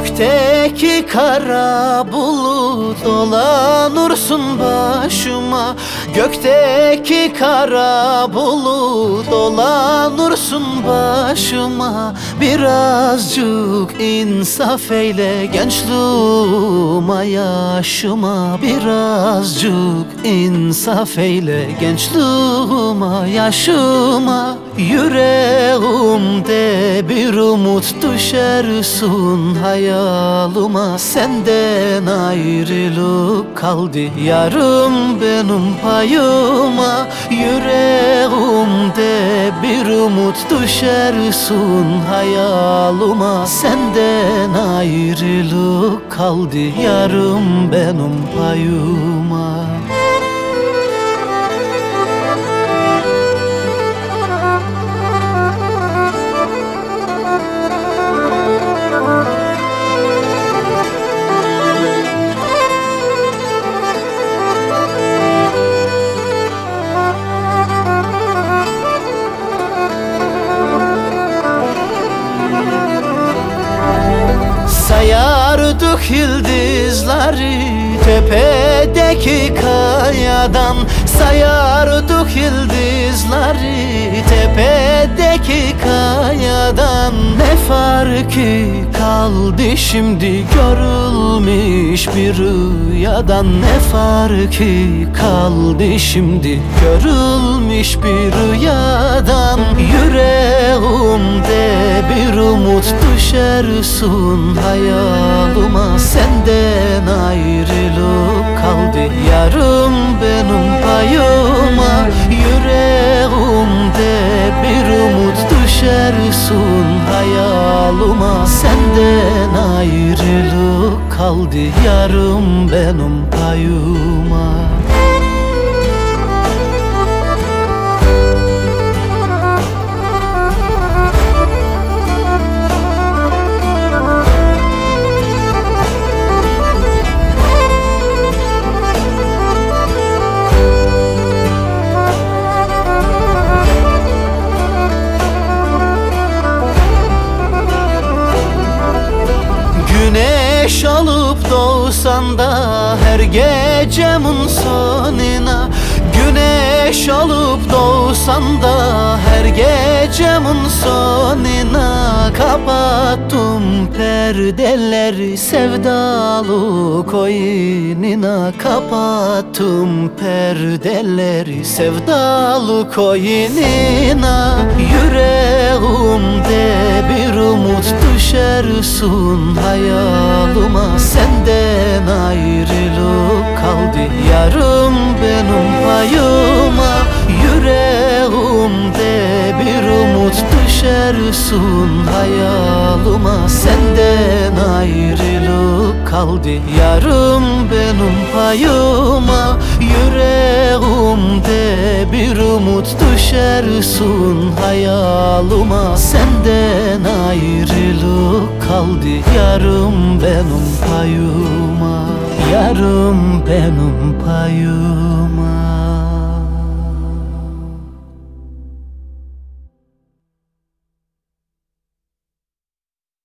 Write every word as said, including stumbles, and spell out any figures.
Gökteki kara bulut dolanırsın başıma. Gökteki kara bulut dolanırsın başıma. Birazcık insaf eyle gençliğime yaşıma. Birazcık insaf eyle gençliğime yaşıma. Yüreğimde bir umut düşersin hayalıma. Senden ayrılık kaldı yarım benim payıma. Yüreğimde bir umut düşersin hayalıma. Senden ayrılık kaldı yarım benim payıma. Sayardık yıldızları tepedeki kayadan. Sayardık yıldızları tepedeki kayadan. Ne farkı kaldı şimdi görülmüş bir rüyadan. Ne farkı kaldı şimdi görülmüş bir rüyadan. Yüreğimde bir umut düşersin hayalıma. Senden ayrılık kaldı yarım benim payıma. Yüreğimde bir umut düşersin hayalıma. Senden ayrılık kaldı yarım benim payıma. Güneş alıp doğsan da her gecemin sonuna. Güneş alıp doğsan da her gecemin sonuna. Kapattım perdeleri sevdalı koynuna. Kapattım perdeleri sevdalı koynuna. Yüreğimde bir umut düşersin hayalıma. Senden ayrılık kaldı yarım benim payıma. Yüreğimde bir umut düşersin hayalıma. Senden ayrılık kaldı yarım benim payıma. Yüreğimde bir umut düşersin hayalıma. Senden ayrılık kaldı yarım benim payıma. Yarım benim payıma.